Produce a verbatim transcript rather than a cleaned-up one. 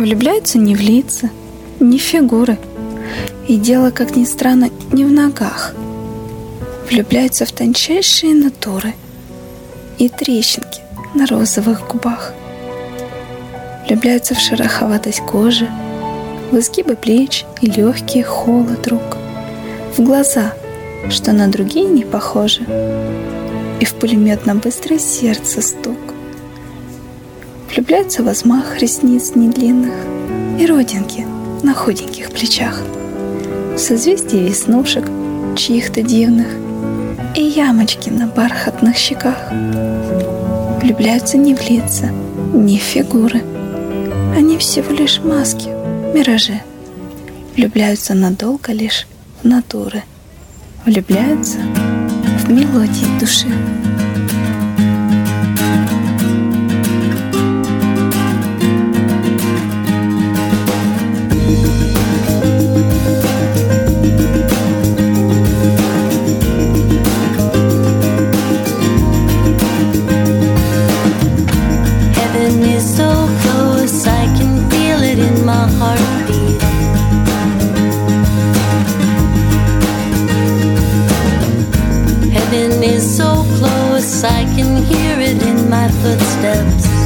Влюбляются не в лица, не в фигуры. И дело, как ни странно, не в ногах. Влюбляются в тончайшие натуры и трещинки на розовых губах. Влюбляются в шероховатость кожи, в изгибы плеч и легкий холод рук, в глаза, что на другие не похожи, и в пулеметно-быстрое сердце стук. Влюбляются в взмах ресниц недлинных и родинки на худеньких плечах, в созвездие веснушек чьих-то дивных и ямочки на бархатных щеках. Влюбляются не в лица, не в фигуры, они всего лишь маски, миражи. Влюбляются надолго лишь в натуры, влюбляются в мелодии души. Heaven is so close, I can hear it in my footsteps.